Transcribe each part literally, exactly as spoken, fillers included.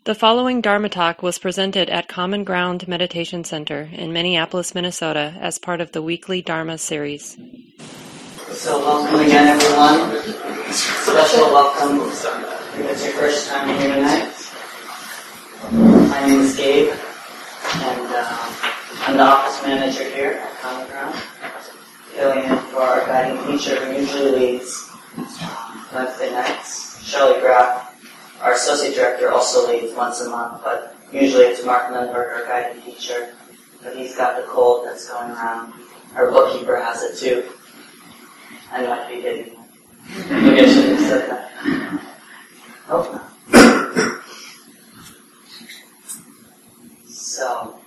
The following Dharma talk was presented at Common Ground Meditation Center in Minneapolis, Minnesota as part of the weekly Dharma series. So welcome again, everyone. Special welcome if it's your first time here tonight. My name is Gabe, and uh, I'm the office manager here at Common Ground, filling in for our guiding teacher who usually leads Wednesday nights, Shelley Graff. Our associate director also leads once a month, but usually it's Mark Lindbergh, our guiding teacher. But he's got the cold that's going around. Our bookkeeper has it too. I might be hitting him. Maybe I shouldn't have said that. Hope not. So,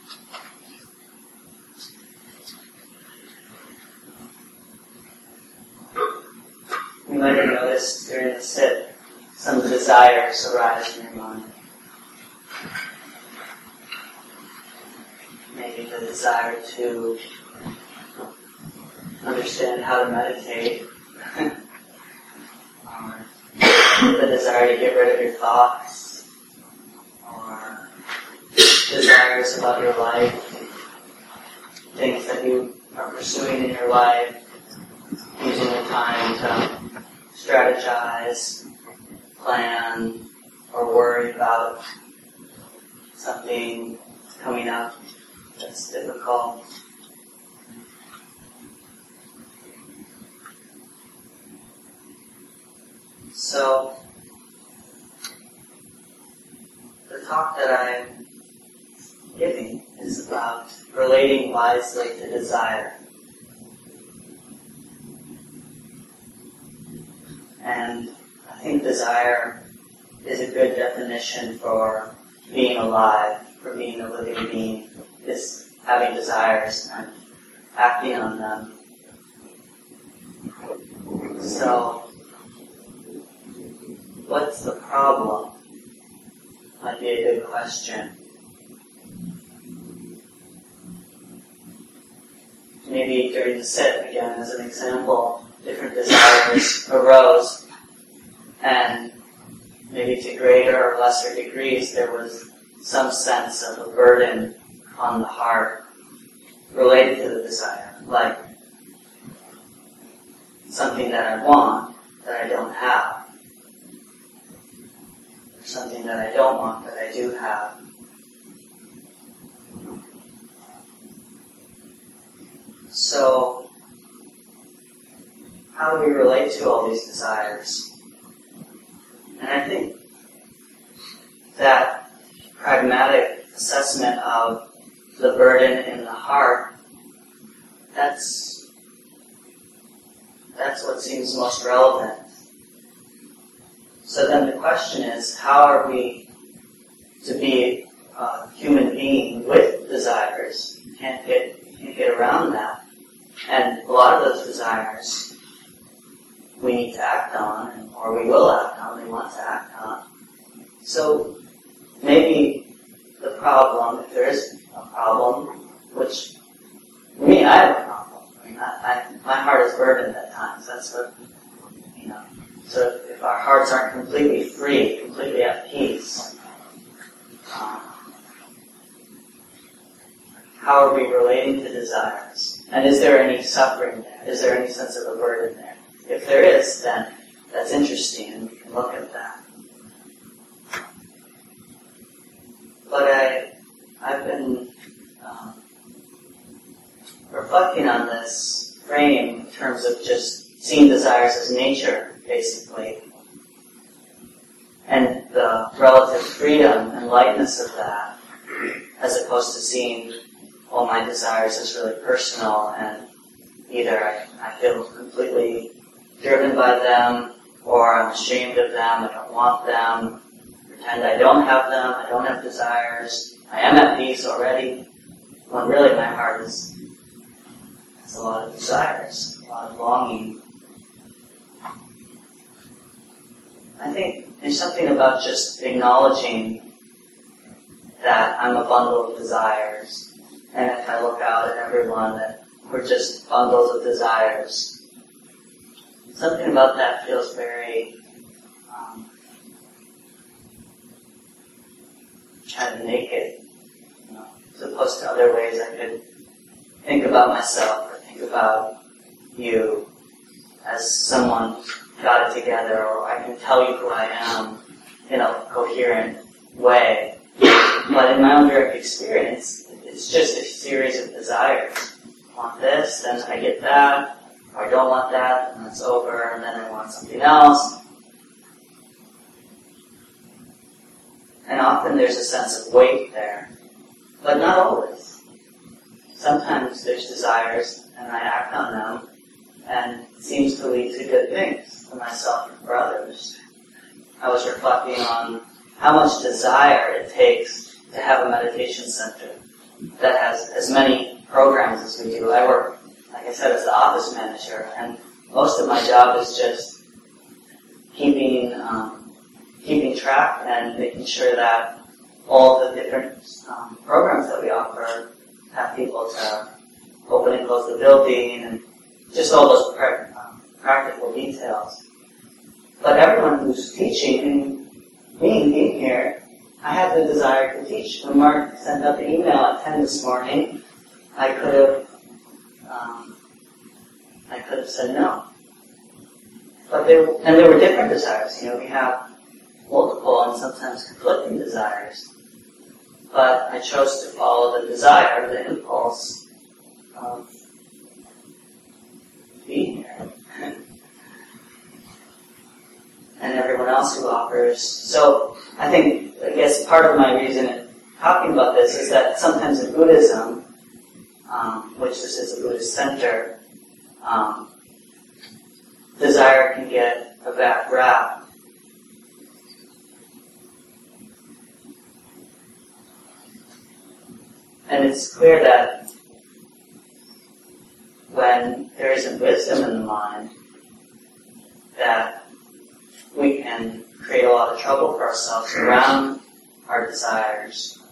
you might have noticed during the sit, some desires arise in your mind. Maybe the desire to understand how to meditate, or the desire to get rid of your thoughts, or desires about your life, things that you are pursuing in your life, using the time to strategize, plan, or worry about something coming up that's difficult. So, the talk that I'm giving is about relating wisely to desire. And I think desire is a good definition for being alive, for being a living being, is having desires and acting on them. So, what's the problem? Might be a good question. Maybe during the sit, again, as an example, different desires arose, and maybe to greater or lesser degrees there was some sense of a burden on the heart related to the desire, like something that I want that I don't have, or something that I don't want that I do have. So, how do we relate to all these desires? And I think that pragmatic assessment of the burden in the heart, that's that's what seems most relevant. So then the question is, how are we to be a human being with desires? Can't get can't get around that. And a lot of those desires we need to act on, or we will act on, we want to act on. So maybe the problem, if there is a problem, which, for me, I have a problem. I mean, I, I, my heart is burdened at times. That's what, you know. So if our hearts aren't completely free, completely at peace, um, how are we relating to desires? And is there any suffering there? Is there any sense of a burden there? If there is, then that's interesting, and we can look at that. But I, I've been um, reflecting on this frame in terms of just seeing desires as nature, basically, and the relative freedom and lightness of that, as opposed to seeing all my desires as really personal, and either I, I feel completely driven by them, or I'm ashamed of them, I don't want them, pretend I don't have them, I don't have desires, I am at peace already, when really my heart is, has a lot of desires, a lot of longing. I think there's something about just acknowledging that I'm a bundle of desires, and if I look out at everyone, that we're just bundles of desires. Something about that feels very um, trying to make it, you know, as opposed to other ways I could think about myself or think about you as someone who got it together, or I can tell you who I am in a coherent way. But in my own direct experience, it's just a series of desires. I want this, then I get that, or I don't want that, and it's over, and then I want something else. And often there's a sense of weight there, but not always. Sometimes there's desires, and I act on them, and it seems to lead to good things for myself and for others. I was reflecting on how much desire it takes to have a meditation center that has as many programs as we do. I work, like I said, as the office manager, and most of my job is just keeping um, keeping track and making sure that all the different um, programs that we offer have people to open and close the building and just all those pra- um, practical details. But everyone who's teaching, and me being here, I had the desire to teach. When Mark sent out the email at ten this morning, I could have, um, I could have said no. But there, and there were different desires. You know, we have multiple and sometimes conflicting desires. But I chose to follow the desire, the impulse of being here. And everyone else who offers. So I think, I guess part of my reason in talking about this is that sometimes in Buddhism, um, which this is a Buddhist center, um, desire can get a bad rap. And it's clear that when there isn't wisdom in the mind, that we can create a lot of trouble for ourselves around our desires.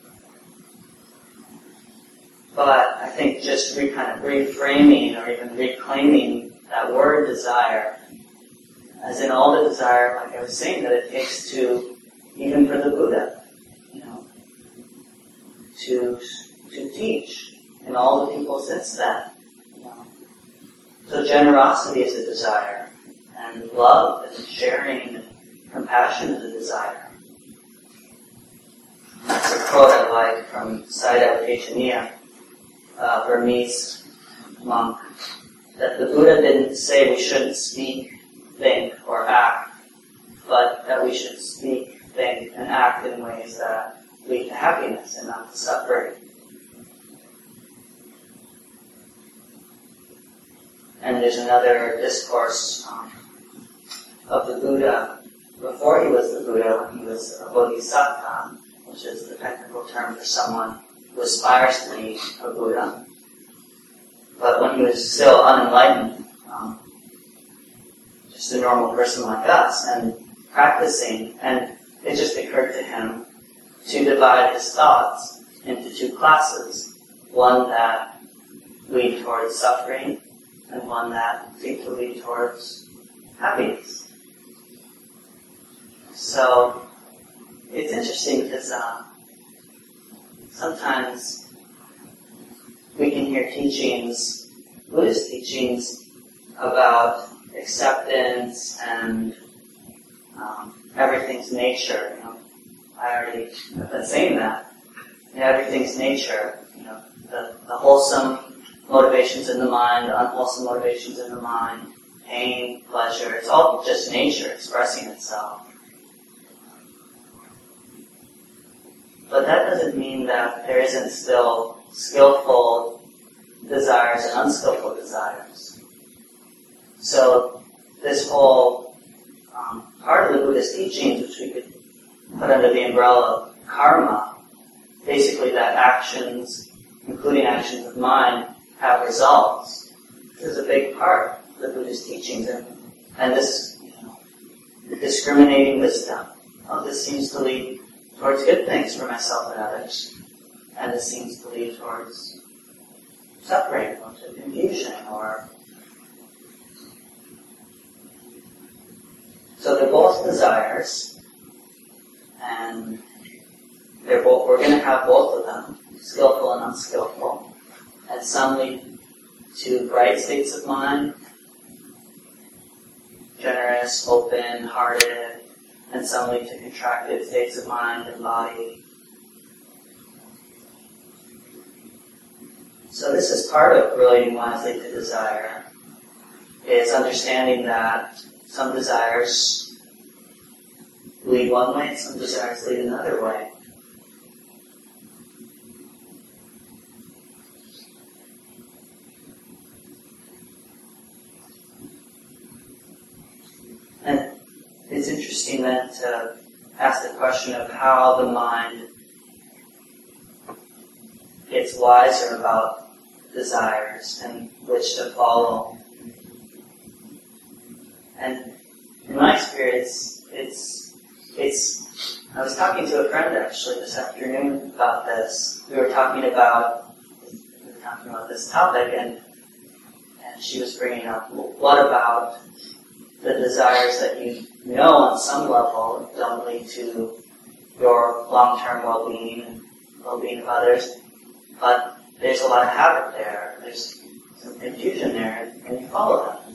But I think just re- kind of reframing or even reclaiming that word desire, as in all the desire, like I was saying, that it takes to, even for the Buddha, you know, to to teach, and all the people since then. You know. So generosity is a desire, and love and sharing and compassion is a desire. That's a quote I like from Sayadaw Tejaniya, a Burmese monk, that the Buddha didn't say we shouldn't speak, think, or act, but that we should speak, think, and act in ways that lead to happiness and not to suffering. And there's another discourse um, of the Buddha before he was the Buddha, when he was a Bodhisattva, which is the technical term for someone who aspires to be a Buddha. But when he was still unenlightened, um, just a normal person like us, and practicing, and it just occurred to him to divide his thoughts into two classes. One that lead towards suffering, and one that seem to lead towards happiness. So, it's interesting because uh, sometimes we can hear teachings, Buddhist teachings, about acceptance and um, everything's nature. You know, I already have been saying that. You know, everything's nature. You know, the, the wholesome motivations in the mind, the unwholesome motivations in the mind, pain, pleasure, it's all just nature expressing itself. But that doesn't mean that there isn't still skillful desires and unskillful desires. So this whole um, part of the Buddhist teachings, which we could put under the umbrella of karma, basically that actions, including actions of mind, have results. This is a big part of the Buddhist teachings, and, and this, you know, the discriminating wisdom. Oh, this seems to lead towards good things for myself and others, and this seems to lead towards suffering or to confusion, or so they're both desires, and they're both, we're going to have both of them, skillful and unskillful. And some lead to bright states of mind, generous, open-hearted, and some lead to contracted states of mind and body. So this is part of relating wisely to desire, is understanding that some desires lead one way and some desires lead another way. And it's interesting then to ask the question of how the mind gets wiser about desires and which to follow. And in my experience, it's, it's, I was talking to a friend actually this afternoon about this. We were talking about, we were talking about this topic, and, and she was bringing up, well, what about the desires that you know on some level don't lead to your long-term well-being and well-being of others, but there's a lot of habit there, there's some confusion there, and you follow them.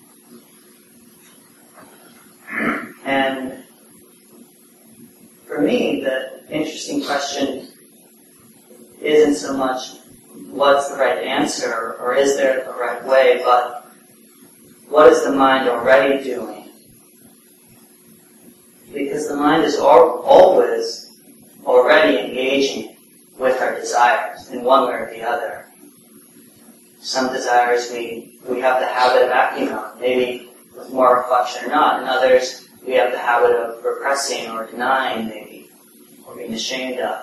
And for me, the interesting question isn't so much what's the right answer or is there a right way, but what is the mind already doing? Because the mind is al- always already engaging with our desires in one way or the other. Some desires we, we have the habit of acting on, maybe with more reflection or not, and others we have the habit of repressing or denying maybe, or being ashamed of.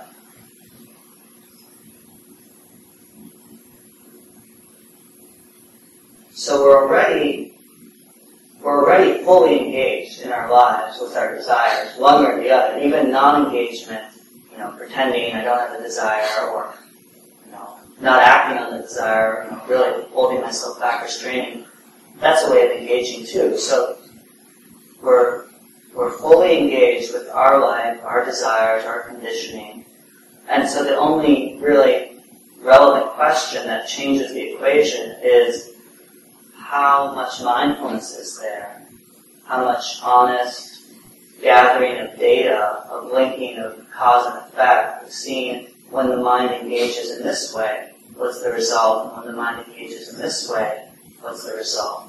So we're already we're already fully engaged in our lives with our desires, one way or the other. Even non-engagement, you know, pretending I don't have a desire, or you know, not acting on the desire, you know, really holding myself back, restraining. That's a way of engaging too. So we're we're fully engaged with our life, our desires, our conditioning, and so the only really relevant question that changes the equation is how much mindfulness is there, how much honest gathering of data, of linking of cause and effect, of seeing when the mind engages in this way, what's the result, and when the mind engages in this way, what's the result.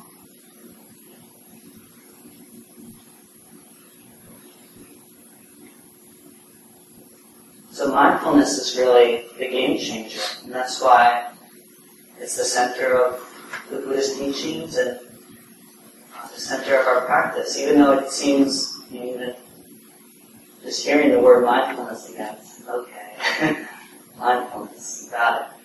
So mindfulness is really the game changer, and that's why it's the center of the Buddhist teachings and the center of our practice. Even though it seems, you know, even just hearing the word mindfulness again, okay, mindfulness, got it.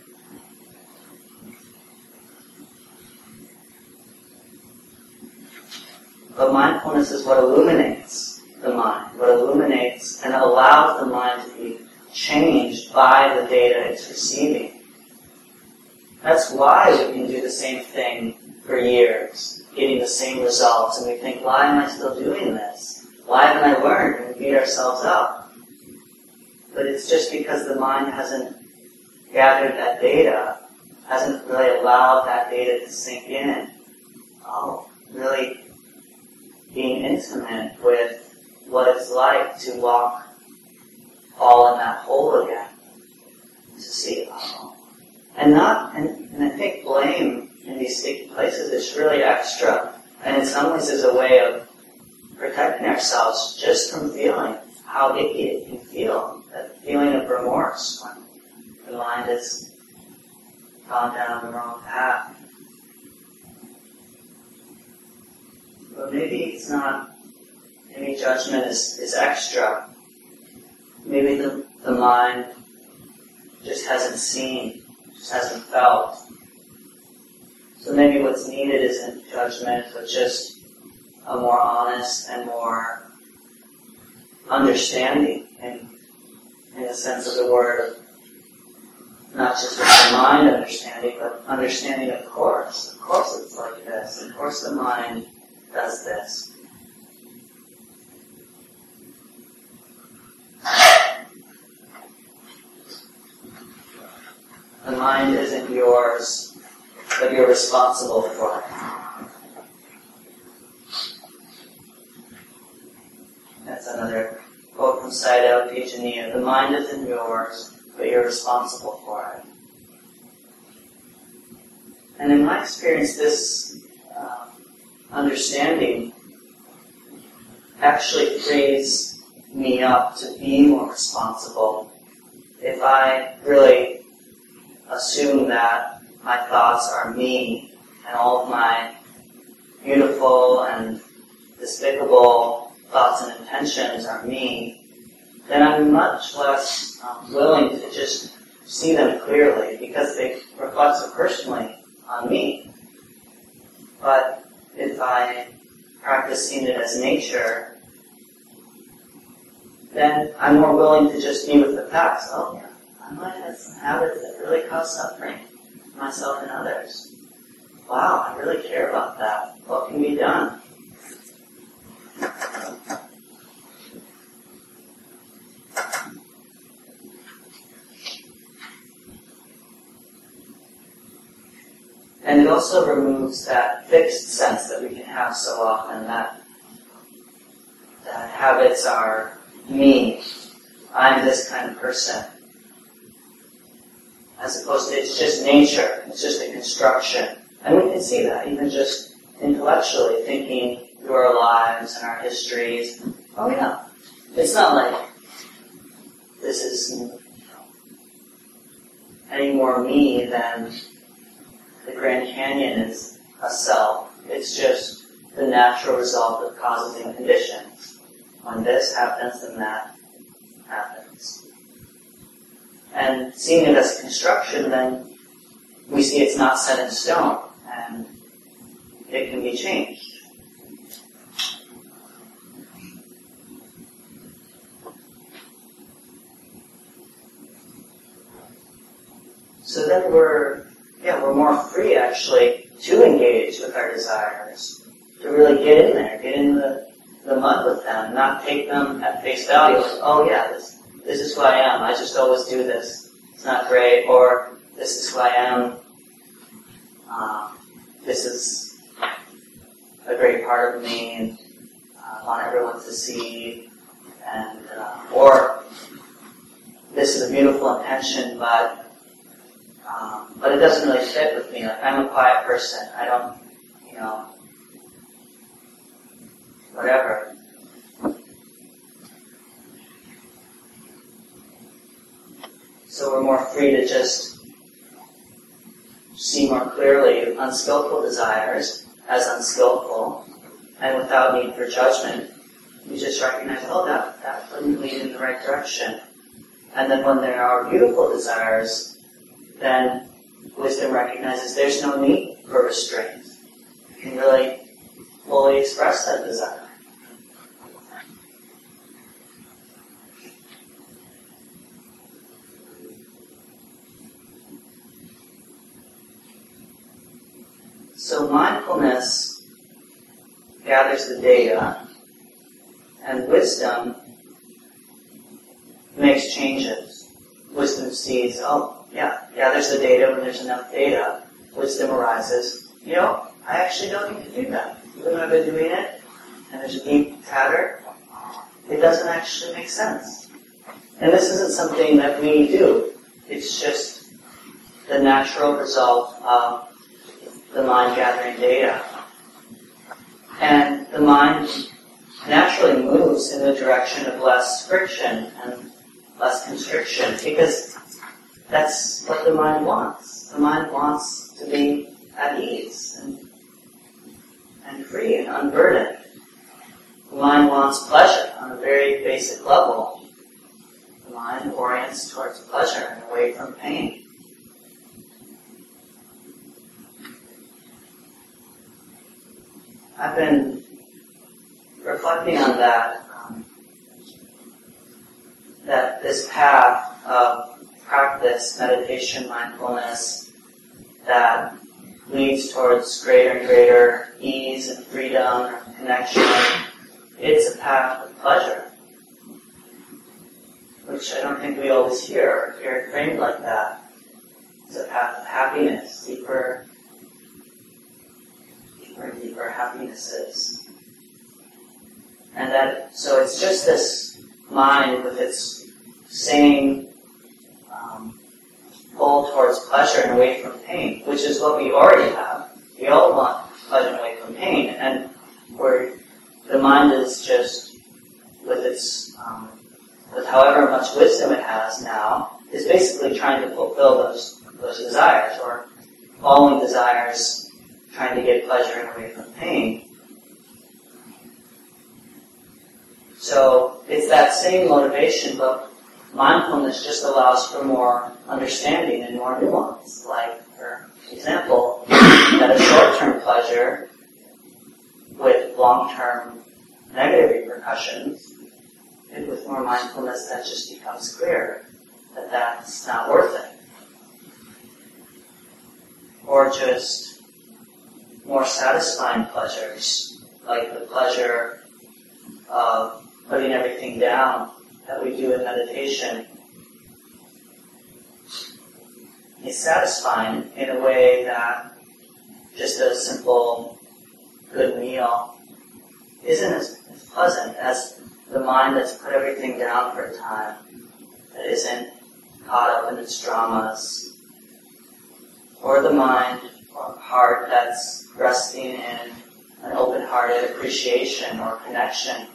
But mindfulness is what illuminates the mind, what illuminates and allows the mind to be changed by the data it's receiving. That's why we can do the same thing for years, getting the same results, and we think, why am I still doing this? Why haven't I learned? And we beat ourselves up. But it's just because the mind hasn't gathered that data, hasn't really allowed that data to sink in. Oh, really being intimate with what it's like to walk, fall in that hole again. To see, oh. And not, and, and I think blame in these sticky places is really extra. And in some ways is a way of protecting ourselves just from feeling how icky it can feel. That feeling of remorse when the mind has gone down the wrong path. But maybe it's not, maybe judgment is, is extra. Maybe the, the mind just hasn't seen, just hasn't felt. So maybe what's needed isn't judgment, but just a more honest and more understanding in, in the sense of the word, not just with the mind understanding, but understanding of course. Of course it's like this. Of course the mind does this. the mind isn't yours, but you're responsible for it. That's another quote from Sayadaw Tejaniya. The mind isn't yours, but you're responsible for it. And in my experience, this uh, understanding actually frees me up to be more responsible. If I really assume that my thoughts are me, and all of my beautiful and despicable thoughts and intentions are me, then I'm much less um, willing to just see them clearly because they reflect so personally on me. But if I practice seeing it as nature, then I'm more willing to just be with the facts. Oh yeah, I might have some habits that really cause suffering to myself and others. Wow, I really care about that. What can be done? And it also removes that fixed sense that we can have so often, that, that habits are me, I'm this kind of person. As opposed to it's just nature, it's just a construction. And we can see that, even just intellectually, thinking through our lives and our histories. Oh yeah, it's not like this is, you know, any more me than the Grand Canyon is a self. It's just the natural result of causes and conditions. When this happens, then that happens. And seeing it as a construction, then we see it's not set in stone, and it can be changed. So then we're Yeah, we're more free, actually, to engage with our desires, to really get in there, get in the, the mud with them, not take them at face value. Like, oh yeah, this this is who I am. I just always do this. It's not great. Or this is who I am. Um, this is a great part of me, and uh, I want everyone to see. And uh, or this is a beautiful intention, but Um, but it doesn't really fit with me. Like, I'm a quiet person. I don't, you know, whatever. So we're more free to just see more clearly unskillful desires as unskillful, and without need for judgment, we just recognize, oh, that, that wouldn't lead in the right direction. And then when there are beautiful desires, then wisdom recognizes there's no need for restraint. You can really fully express that desire. So mindfulness gathers the data, and wisdom makes changes. Wisdom sees, oh, yeah, gathers the data when there's enough data. Wisdom arises. You know, I actually don't need to do that. Even though I've been doing it, and there's a deep pattern, it doesn't actually make sense. And this isn't something that we do. It's just the natural result of the mind gathering data. And the mind naturally moves in the direction of less friction and less constriction, because that's what the mind wants. The mind wants to be at ease and, and free and unburdened. The mind wants pleasure on a very basic level. The mind orients towards pleasure and away from pain. I've been reflecting on that, um, that this path of practice, meditation, mindfulness, that leads towards greater and greater ease and freedom and connection. It's a path of pleasure, which I don't think we always hear, hear it framed like that. It's a path of happiness, deeper, deeper and deeper happinesses. And that, so it's just this mind with its same um, pull towards pleasure and away from pain, which is what we already have. We all want pleasure and away from pain, and where the mind is just with its, um, with however much wisdom it has now, is basically trying to fulfill those those desires, or following desires, trying to get pleasure and away from pain. So it's that same motivation, but mindfulness just allows for more understanding and more nuance. Like, for example, that a short-term pleasure with long-term negative repercussions, and with more mindfulness that just becomes clear that that's not worth it. Or just more satisfying pleasures, like the pleasure of putting everything down that we do in meditation, is satisfying in a way that just a simple good meal isn't as, as pleasant as the mind that's put everything down for a time, that isn't caught up in its dramas, or the mind or heart that's resting in an open-hearted appreciation or connection.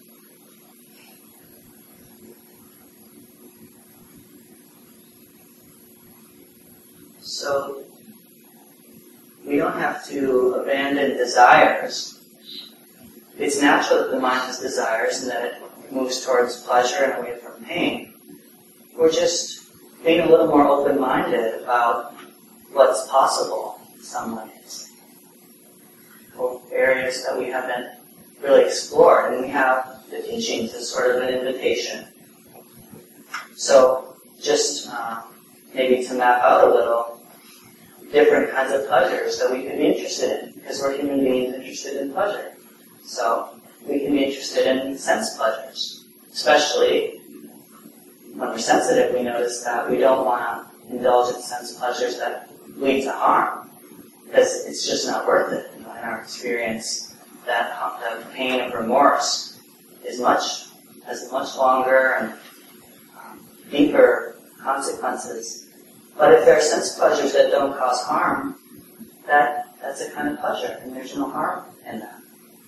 So we don't have to abandon desires. It's natural that the mind has desires and that it moves towards pleasure and away from pain. We're just being a little more open-minded about what's possible in some ways. Or areas that we haven't really explored, and we have the teachings as sort of an invitation. So just uh, maybe to map out a little different kinds of pleasures that we can be interested in, because we're human beings interested in pleasure. So we can be interested in sense pleasures, especially when we're sensitive. We notice that we don't want to indulge in sense pleasures that lead to harm, because it's just not worth it. You know, in our experience, that, that pain of remorse is much has much longer and um, deeper consequences. But if there are sense pleasures that don't cause harm, that that's a kind of pleasure, and there's no harm in that.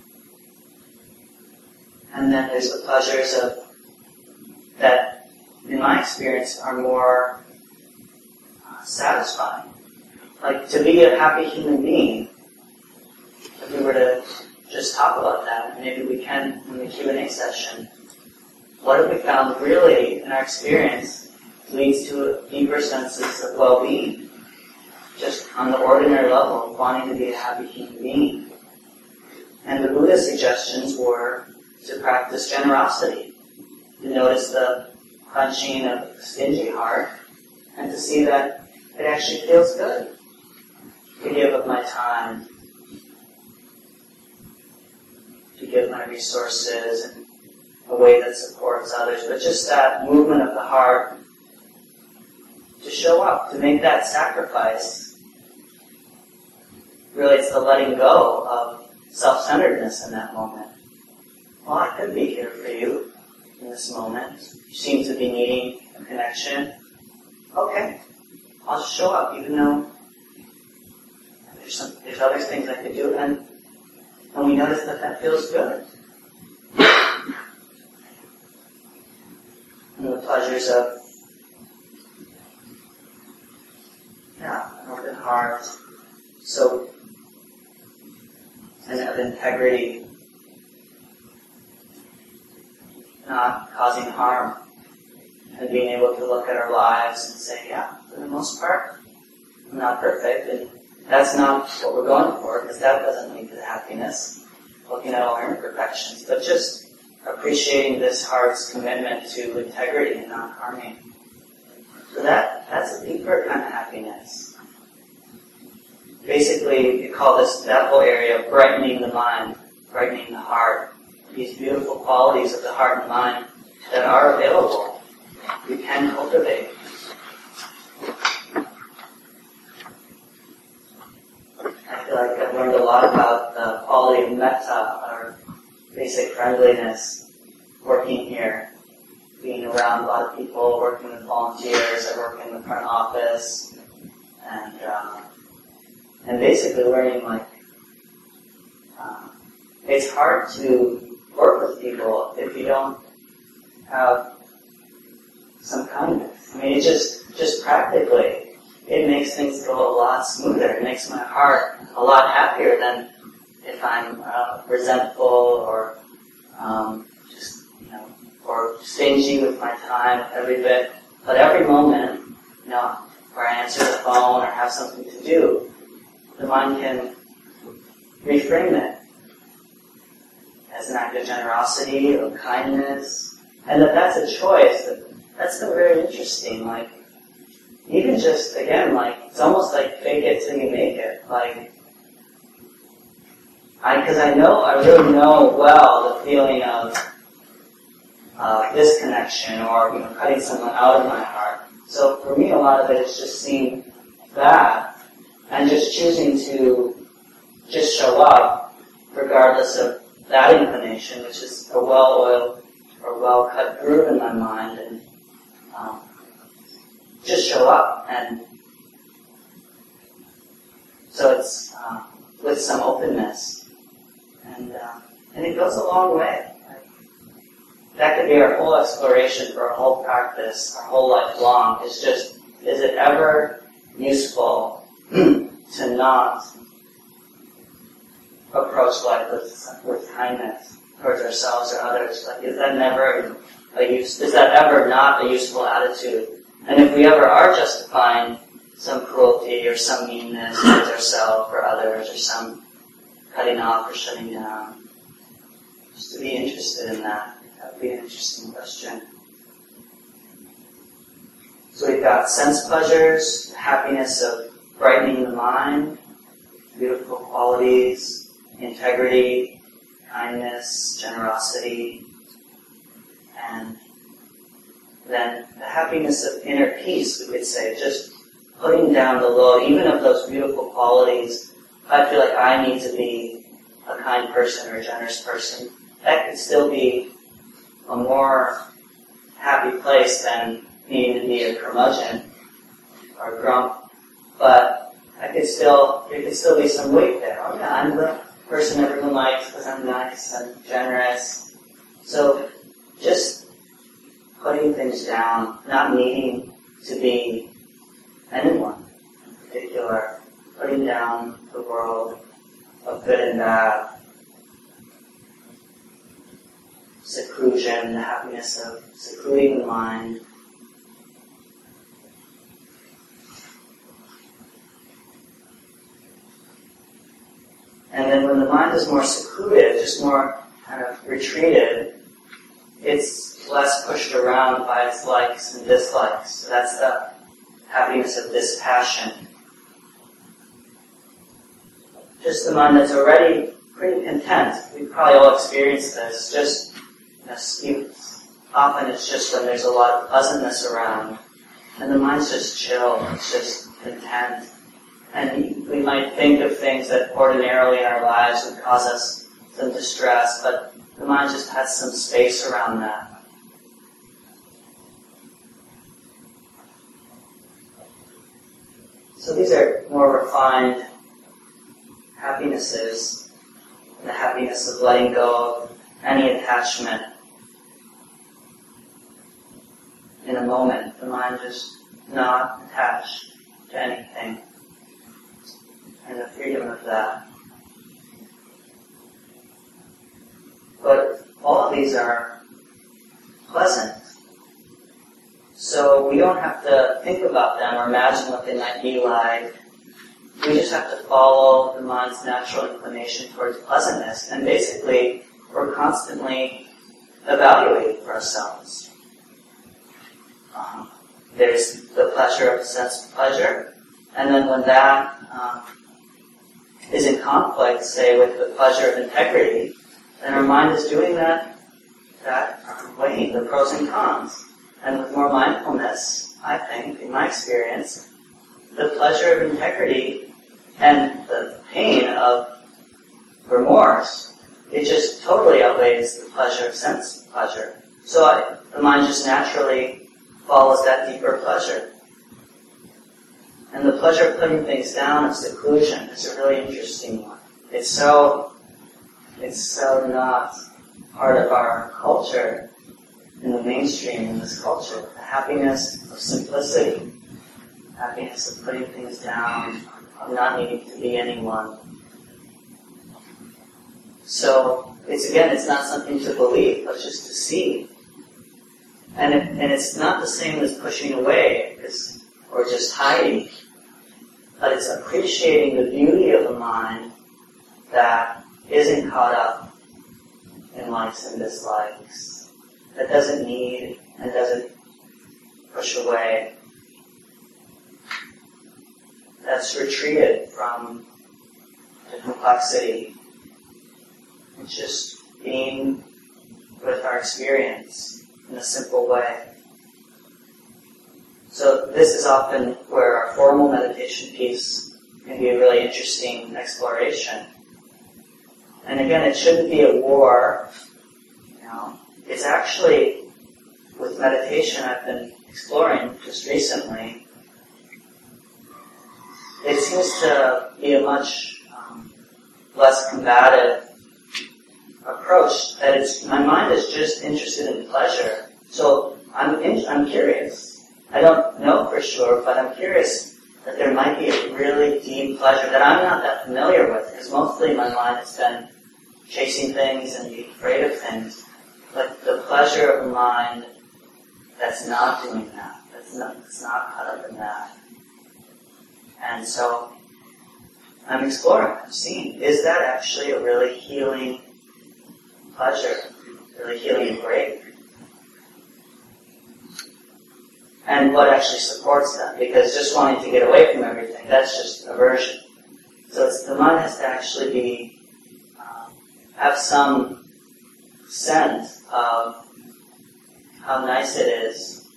And then there's the pleasures of that, in my experience, are more uh, satisfying. Like, to be a happy human being, if we were to just talk about that, maybe we can in the Q and A session, what have we found really, in our experience, leads to deeper senses of well-being, just on the ordinary level of wanting to be a happy human being. And the Buddha's suggestions were to practice generosity, to notice the clenching of a stingy heart, and to see that it actually feels good to give of my time, to give my resources in a way that supports others, but just that movement of the heart to show up, to make that sacrifice. Really, it's the letting go of self-centeredness in that moment. Well, I could be here for you in this moment. You seem to be needing a connection. Okay, I'll just show up, even though there's, some, there's other things I could do, and, and we notice that that feels good. And the pleasures of yeah, an open heart, so and of integrity, not causing harm, and being able to look at our lives and say, yeah, for the most part, I'm not perfect, and that's not what we're going for, because that doesn't lead to happiness, looking at all our imperfections, but just appreciating this heart's commitment to integrity and not harming. So that, that's a deeper kind of happiness. Basically, you call this, that whole area, brightening the mind, brightening the heart. These beautiful qualities of the heart and mind that are available, we can cultivate. friendliness working here, being around a lot of people, working with volunteers. I work in the front office, and uh, and basically learning like uh, it's hard to work with people if you don't have some kindness. I mean, it just just practically, it makes things go a lot smoother. It makes my heart a lot happier than if I'm uh, resentful or um, just, you know, or stingy with my time every bit. But every moment, you know, where I answer the phone or have something to do, the mind can reframe it as an act of generosity or kindness, and that that's a choice. That, that's been very interesting. Like, even just, again, like, it's almost like fake it till you make it. Like, I, because I know, I really know well the feeling of uh, disconnection or, you know, cutting someone out of my heart. So for me, a lot of it is just seeing that and just choosing to just show up regardless of that inclination, which is a well-oiled or well-cut groove in my mind, and um, just show up. And so it's uh, with some openness, and uh, and it goes a long way. Like, that could be our whole exploration for our whole practice, our whole life long. Is just, is it ever useful to not approach life with with kindness towards ourselves or others? Like, is that never a use? Is that ever not a useful attitude? And if we ever are justifying some cruelty or some meanness towards ourselves or others, or some cutting off or shutting down, just to be interested in that, that would be an interesting question. So we've got sense pleasures, happiness of brightening the mind, beautiful qualities, integrity, kindness, generosity, and then the happiness of inner peace, we could say, just putting down the load, even of those beautiful qualities. If I feel like I need to be a kind person or a generous person, that could still be a more happy place than needing to be a curmudgeon or a grump. But I could still, there could still be some weight there. Oh yeah, I'm the person everyone likes because I'm nice and generous. So just putting things down, not needing to be anyone in particular, putting down the world of good and bad, seclusion, the happiness of secluding the mind. And then when the mind is more secluded, just more kind of retreated, it's less pushed around by its likes and dislikes. So that's the happiness of dispassion. Just the mind that's already pretty content. We probably all experience this. Just, you know, often it's just when there's a lot of pleasantness around, and the mind's just chill. It's just content. And we might think of things that ordinarily in our lives would cause us some distress, but the mind just has some space around that. So these are more refined happinesses, the happiness of letting go of any attachment. In a moment, the mind just not attached to anything, and the freedom of that. But all of these are pleasant. So we don't have to think about them or imagine what they might be like. We just have to follow the mind's natural inclination towards pleasantness. And basically, we're constantly evaluating for ourselves. Um, there's the pleasure of sense pleasure. And then when that um, is in conflict, say, with the pleasure of integrity, then our mind is doing that, that weighing the pros and cons. And with more mindfulness, I think, in my experience, the pleasure of integrity and the pain of remorse it just totally outweighs the pleasure of sense pleasure. So I, the mind just naturally follows that deeper pleasure. And the pleasure of putting things down of seclusion is a really interesting one. It's so, it's so not part of our culture in the mainstream in this culture. The happiness of simplicity, happiness of putting things down, of not needing to be anyone. So it's again, it's not something to believe, but just to see. And it, and it's not the same as pushing away, it's, or just hiding. But it's appreciating the beauty of a mind that isn't caught up in likes and dislikes, that doesn't need and doesn't push away, that's retreated from the complexity. It's just being with our experience in a simple way. So this is often where our formal meditation piece can be a really interesting exploration. And again, it shouldn't be a war. You know, it's actually, with meditation I've been exploring just recently, it seems to be a much um, less combative approach. That it's my mind is just interested in pleasure. So I'm in, I'm curious. I don't know for sure, but I'm curious that there might be a really deep pleasure that I'm not that familiar with, because mostly my mind has been chasing things and being afraid of things. But the pleasure of a mind that's not doing that, that's not, that's not caught up in that. And so I'm exploring, I'm seeing, is that actually a really healing pleasure, really healing break? And what actually supports that? Because just wanting to get away from everything, that's just aversion. So it's, the mind has to actually be, um, have some sense of how nice it is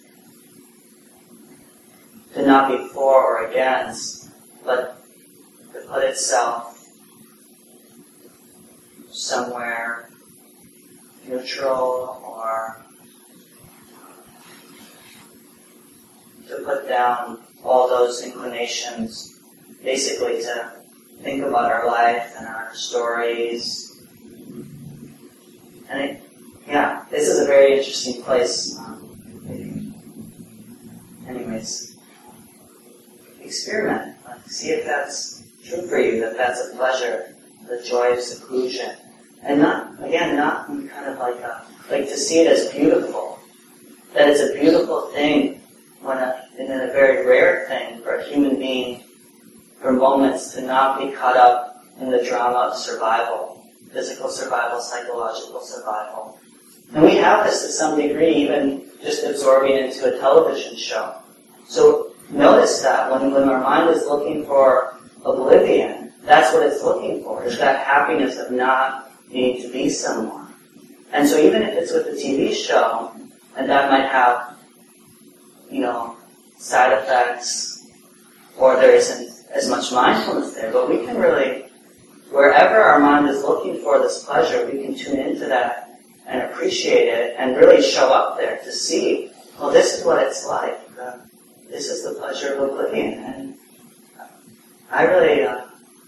to not be for or against, but to put itself somewhere neutral, or to put down all those inclinations, basically to think about our life and our stories. And it, yeah, this is a very interesting place. Um, anyways, experiment. Like, see if that's true for you, that that's a pleasure, the joy of seclusion. And not, again, not kind of like a, like to see it as beautiful. That it's a beautiful thing, when a, and then a very rare thing for a human being, for moments, to not be caught up in the drama of survival, physical survival, psychological survival. And we have this to some degree, even just absorbing into a television show. So notice that when, when our mind is looking for oblivion, that's what it's looking for, is that happiness of not needing to be someone. And so even if it's with a T V show, and that might have, you know, side effects, or there isn't as much mindfulness there, but we can really, wherever our mind is looking for this pleasure, we can tune into that and appreciate it and really show up there to see, well, this is what it's like. Uh, this is the pleasure of oblivion. And I really uh,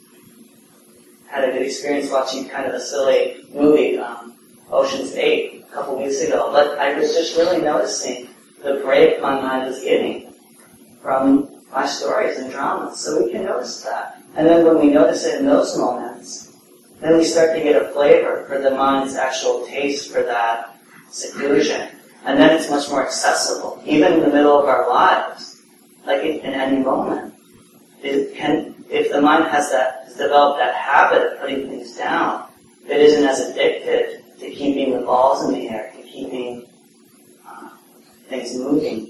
had a good experience watching kind of a silly movie, um, Ocean's eight, a couple weeks ago, but I was just really noticing the break my mind was getting from my stories and dramas. So we can notice that. And then when we notice it in those moments, then we start to get a flavor for the mind's actual taste for that seclusion. And then it's much more accessible, even in the middle of our lives, like in, in any moment. It can, if the mind has that, has developed that habit of putting things down, it isn't as addicted to keeping the balls in the air, to keeping uh, things moving.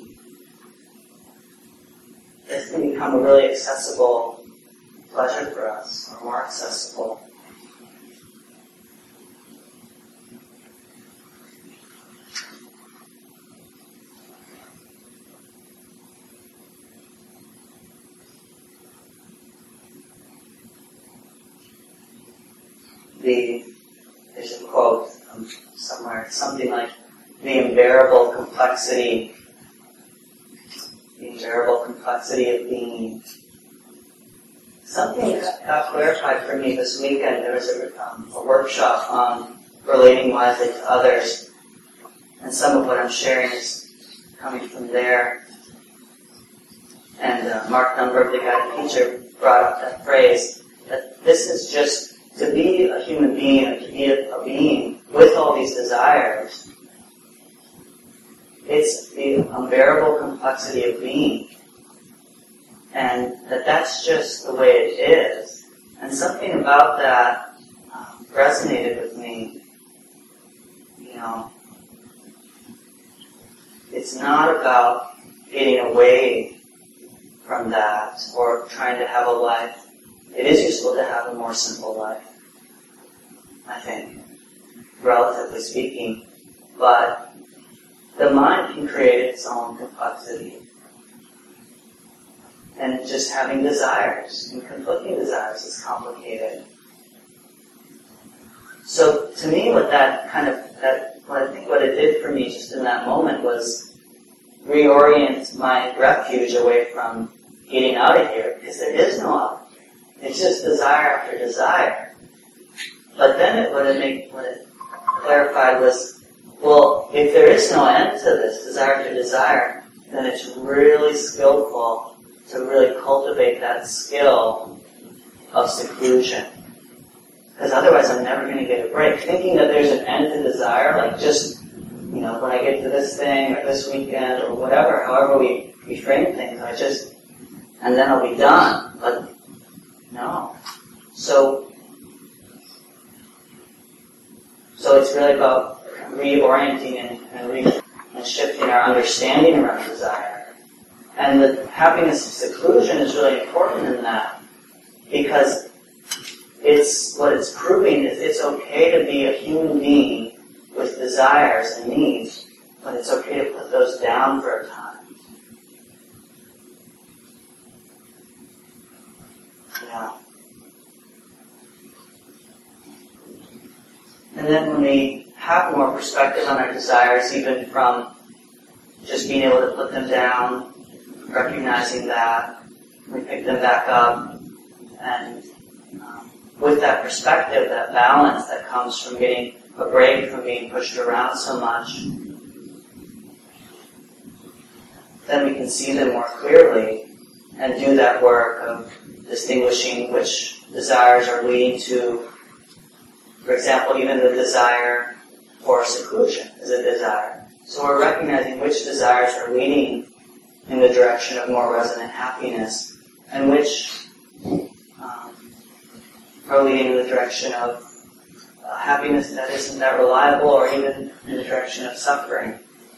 This can become a really accessible pleasure for us, or more accessible. The, there's complexity, the unbearable complexity of being. Something got clarified for me this weekend. There was a, um, a workshop on relating wisely to others, and some of what I'm sharing is coming from there. And uh, Mark Nunberg, the guided teacher, brought up that phrase, that this is just to be a human being, or to be a, a being with all these desires. It's the unbearable complexity of being. And that that's just the way it is. And something about that um, resonated with me. You know, it's not about getting away from that or trying to have a life. It is useful to have a more simple life, I think, relatively speaking. But the mind can create its own complexity. And just having desires and conflicting desires is complicated. So to me, what that kind of, that, what I think what it did for me just in that moment was reorient my refuge away from getting out of here, because there is no out. It's just desire after desire. But then it, what it made, what it clarified was, well, if there is no end to this desire after desire, then it's really skillful to really cultivate that skill of seclusion. Because otherwise I'm never going to get a break. Thinking that there's an end to desire, like just, you know, when I get to this thing, or this weekend, or whatever, however we, we frame things, I just, and then I'll be done. But, no. So, so it's really about reorienting and, and, re, and shifting our understanding around desire. And the happiness of seclusion is really important in that, because it's what it's proving is it's okay to be a human being with desires and needs, but it's okay to put those down for a time. Yeah. And then when we have more perspective on our desires, even from just being able to put them down, recognizing that, we pick them back up, and um, with that perspective, that balance that comes from getting a break from being pushed around so much, then we can see them more clearly and do that work of distinguishing which desires are leading to, for example, even the desire for seclusion is a desire. So we're recognizing which desires are leading in the direction of more resonant happiness, and which um, are leading in the direction of uh, happiness that isn't that reliable, or even in the direction of suffering.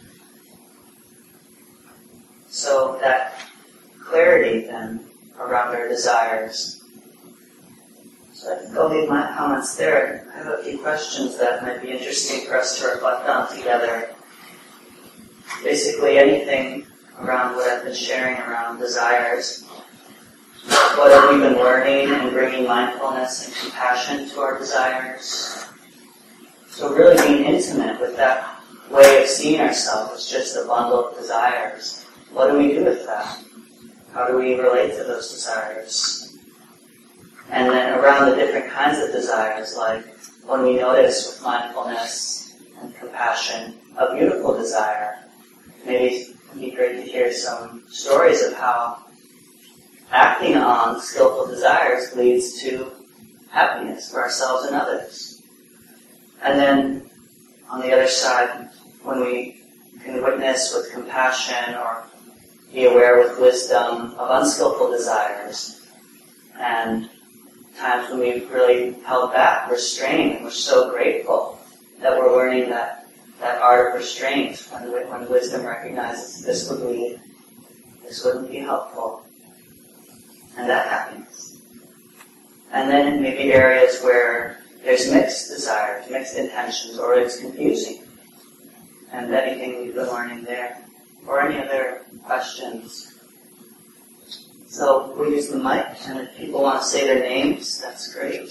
So that clarity then around our desires. So I think I'll leave my comments there. I have a few questions that might be interesting for us to reflect on together. Basically anything around what I've been sharing around desires. What have we been learning and bringing mindfulness and compassion to our desires? So really being intimate with that way of seeing ourselves as just a bundle of desires. What do we do with that? How do we relate to those desires? And then around the different kinds of desires, like when we notice with mindfulness and compassion a beautiful desire, maybe it'd be great to hear some stories of how acting on skillful desires leads to happiness for ourselves and others. And then, on the other side, when we can witness with compassion or be aware with wisdom of unskillful desires, and times when we've really held back, restrained, and we're so grateful that we're learning that that art of restraint, when, when wisdom recognizes this would lead, this wouldn't be helpful, and that happiness. And then maybe areas where there's mixed desires, mixed intentions, or it's confusing, and anything we've been learning there, or any other questions. So we'll use the mic, and if people want to say their names, that's great.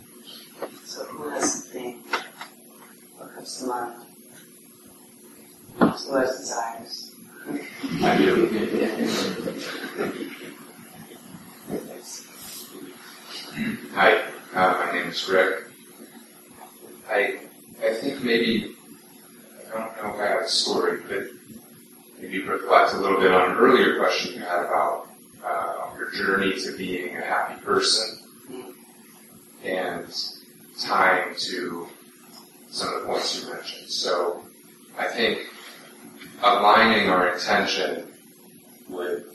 So who has something? What comes to mind? Who has desires? I do. Hi, uh, my name is Rick. I I think maybe, I don't know if I have a story, but maybe reflect a little bit on an earlier question you had about uh, your journey to being a happy person and tying to some of the points you mentioned. So I think aligning our intention with,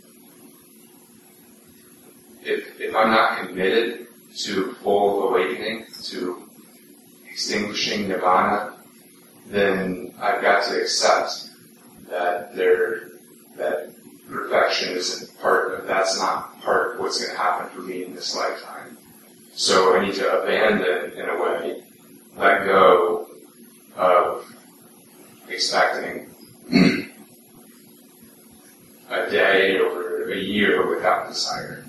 if, if I'm not committed to full awakening, to extinguishing nirvana, then I've got to accept that there, that perfection isn't part of, that's not part of what's going to happen for me in this lifetime. So I need to abandon, in a way, let go of expecting a day or a year without desire.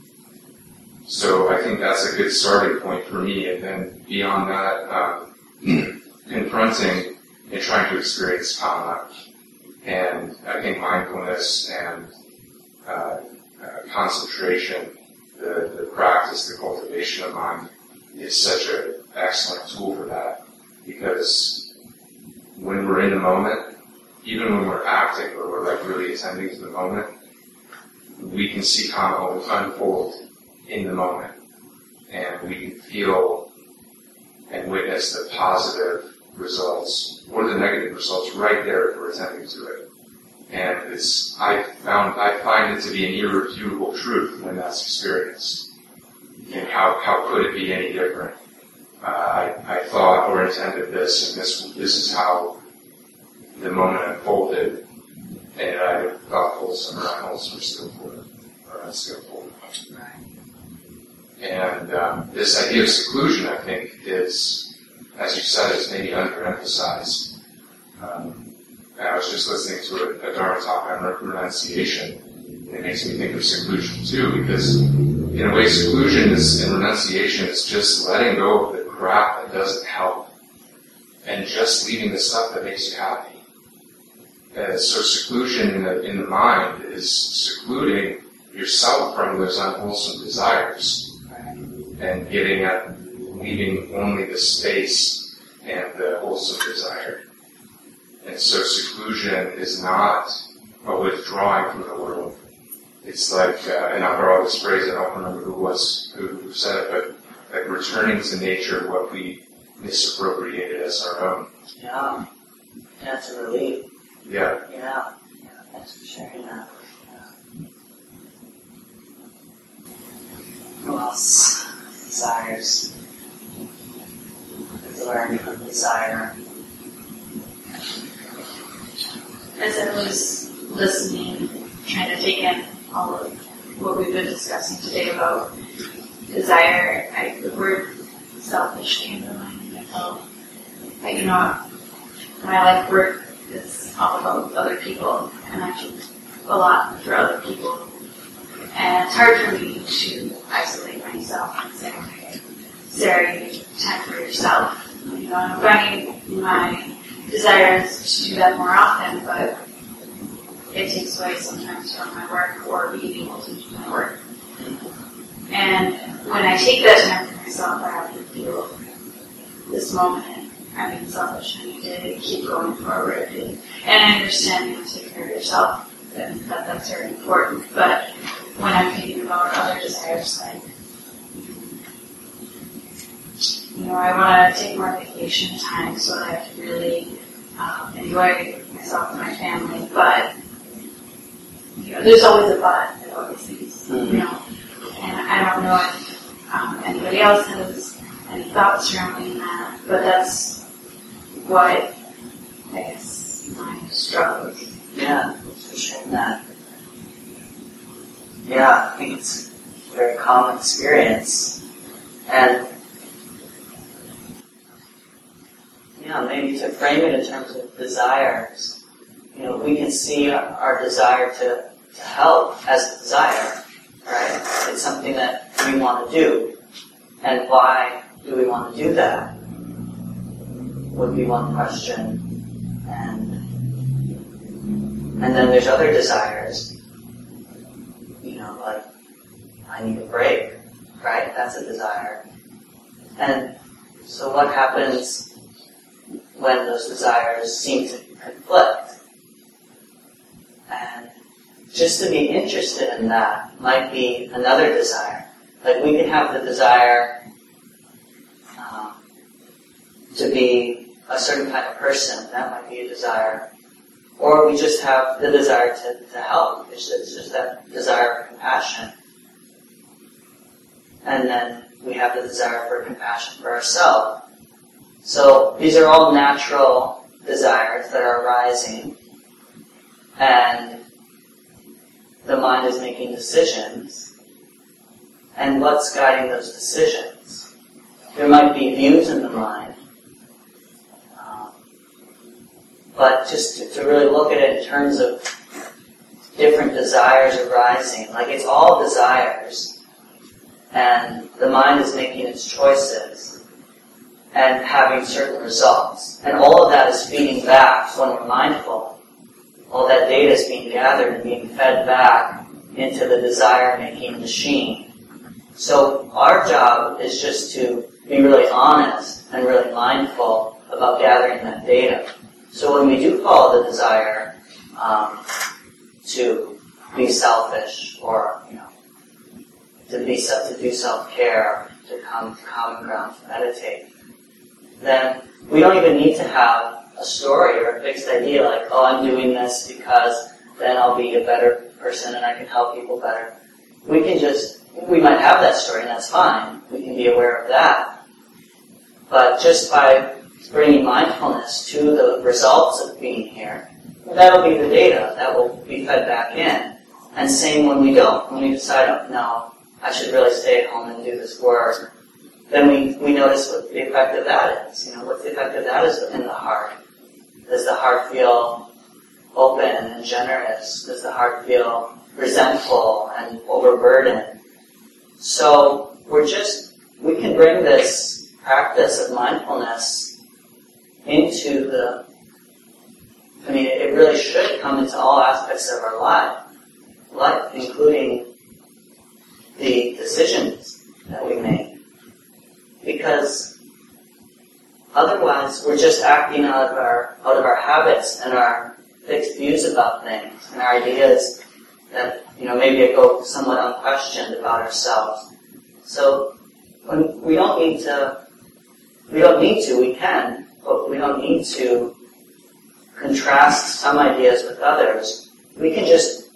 So I think that's a good starting point for me, and then beyond that, um, confronting and trying to experience karma. And I think mindfulness and uh, uh, concentration, the, the practice, the cultivation of mind, is such an excellent tool for that. Because when we're in the moment, even when we're acting or we're like really attending to the moment, we can see karma unfold in the moment. And we can feel and witness the positive results or the negative results right there if we're attending to it. And it's, I found, I find it to be an irrefutable truth when that's experienced. And how, how could it be any different? Uh, I, I thought or intended this, and this, this is how the moment unfolded, and I thought wholesome or unwholesome or skillful or unskillful. And um, this idea of seclusion, I think, is, as you said, is maybe underemphasized. Um, I was just listening to a, a Dharma talk on renunciation, and it makes me think of seclusion too, because in a way seclusion is, and renunciation is just letting go of the crap that doesn't help, and just leaving the stuff that makes you happy. Uh, so seclusion in the, in the mind is secluding yourself from those unwholesome desires, and getting at leaving only the space and the wholesome desire. And so seclusion is not a withdrawing from the world. It's like, uh, and I borrow this phrase, I don't remember who was who said it, but like returning to nature what we misappropriated as our own. Yeah, that's a relief. Yeah. Yeah, yeah, thanks for sharing that. Yeah. Who else? Desires. Learn from desire. As I was listening, trying to take in all of what we've been discussing today about desire, I, the word selfish came to mind, and I felt that, you know, my life work is all about other people, and I do a lot for other people. And it's hard for me to isolate myself and say, okay, Sarah, you need time for yourself. You know, I'm finding my desires to do that more often, but it takes away sometimes from my work or being able to do my work. And when I take that time for myself, I have to feel this moment. I'm being selfish. I need to keep going forward. And I understand you have to take care of yourself, and that that's very important. But when I'm thinking about other desires, like, you know, I want to take more vacation time so that I can really um, enjoy myself and my family. But, you know, there's always a but in all these things, you know. And I don't know if um, anybody else has any thoughts surrounding that, but that's what, I guess, my struggle is. Yeah, thanks for sharing that. Yeah, I think it's a very common experience. And yeah, maybe to frame it in terms of desires, you know, we can see our, our desire to, to help as a desire, right? It's something that we want to do. And why do we want to do that? Would be one question. And And then there's other desires, you know, like, I need a break, right? That's a desire. And so what happens when those desires seem to conflict? And just to be interested in that might be another desire. Like we can have the desire um, to be a certain kind of person. That might be a desire. Or we just have the desire to, to help. It's just, it's just that desire for compassion. And then we have the desire for compassion for ourselves. So these are all natural desires that are arising. And the mind is making decisions. And what's guiding those decisions? There might be views in the mind. Um, but just to, to really look at it in terms of different desires arising, like it's all desires. And the mind is making its choices and having certain results. And all of that is feeding back when we're mindful. All that data is being gathered and being fed back into the desire-making machine. So our job is just to be really honest and really mindful about gathering that data. So when we do follow the desire um, to be selfish or, you know, to be to do self-care, to come to common ground to meditate, then we don't even need to have a story or a fixed idea like, oh, I'm doing this because then I'll be a better person and I can help people better. We can just, we might have that story and that's fine. We can be aware of that. But just by bringing mindfulness to the results of being here, that'll be the data that will be fed back in. And same when we don't. When we decide, oh, no, I should really stay at home and do this work, then we, we notice what the effect of that is. You know, what the effect of that is in the heart. Does the heart feel open and generous? Does the heart feel resentful and overburdened? So we're just, we can bring this practice of mindfulness into the, I mean, it really should come into all aspects of our life, life, including the decisions that we make. Because otherwise we're just acting out of our out of our habits and our fixed views about things and our ideas that, you know, maybe go somewhat unquestioned about ourselves. So when we don't need to we don't need to, we can, but we don't need to contrast some ideas with others. We can just,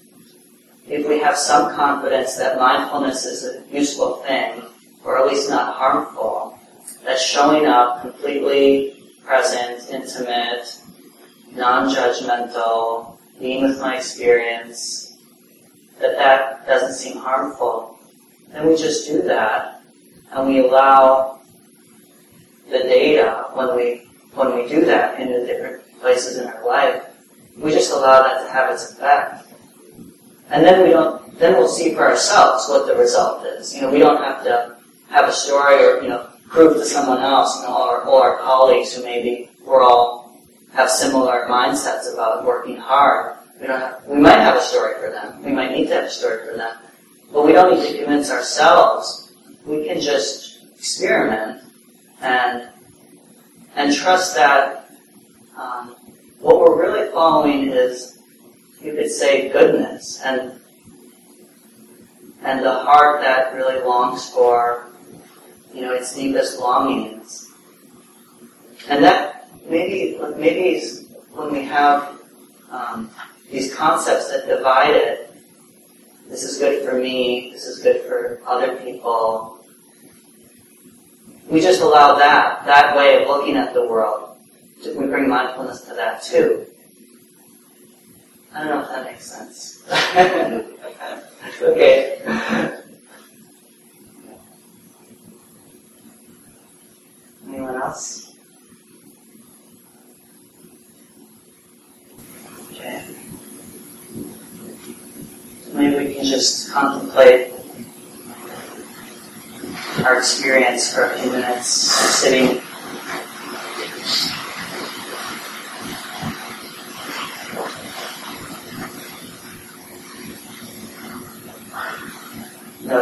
if we have some confidence that mindfulness is a useful thing, or at least not harmful, that's showing up completely present, intimate, non-judgmental, being with my experience, that that doesn't seem harmful, then we just do that, and we allow the data, when we when we do that in the different places in our life, we just allow that to have its effect. And then we don't, then we'll see for ourselves what the result is. You know, we don't have to have a story or, you know, prove to someone else, you know, or, or our colleagues who maybe we're all have similar mindsets about working hard. We don't have, we might have a story for them. We might need to have a story for them. But we don't need to convince ourselves. We can just experiment and and trust that um, what we're really following is, you could say, goodness and and the heart that really longs for, you know, its deepest longings. And that maybe maybe when we have um, these concepts that divide it, this is good for me, this is good for other people, we just allow that, that way of looking at the world. We bring mindfulness to that too. I don't know if that makes sense. Okay. Anyone else? Okay. Maybe we can just contemplate our experience for a few minutes, sitting.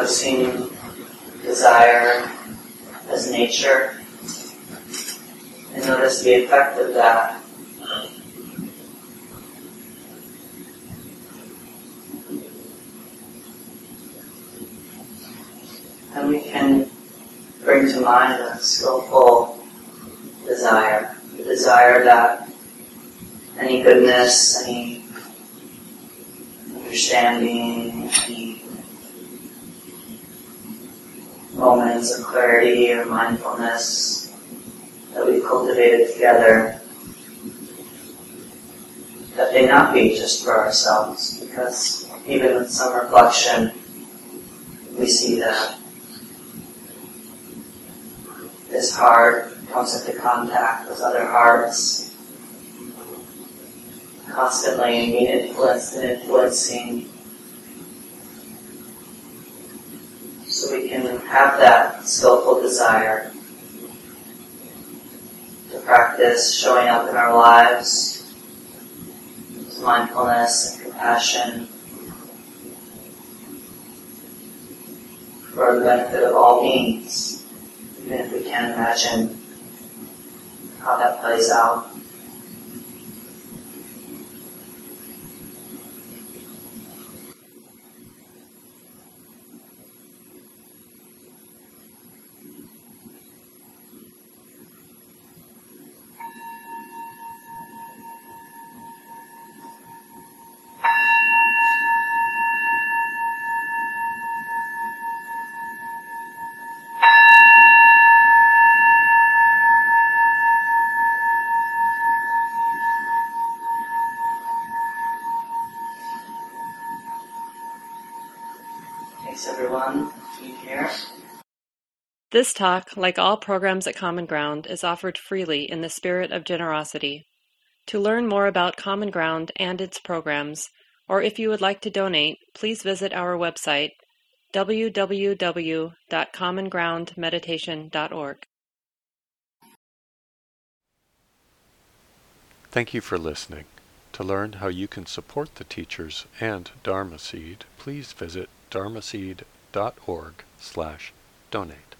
noticing desire as nature, and notice the effect of that. And we can bring to mind a skillful desire, the desire that any goodness, any understanding, any moments of clarity or mindfulness that we've cultivated together, that they not be just for ourselves, because even with some reflection, we see that this heart comes into contact with other hearts, constantly being influenced and influencing. So we can have that skillful desire to practice showing up in our lives with mindfulness and compassion for the benefit of all beings, even if we can't imagine how that plays out. Thanks everyone for being here. This talk, like all programs at Common Ground, is offered freely in the spirit of generosity. To learn more about Common Ground and its programs, or if you would like to donate, please visit our website, w w w dot common ground meditation dot org. Thank you for listening. To learn how you can support the teachers and Dharma Seed, please visit dharma seed dot org slash donate.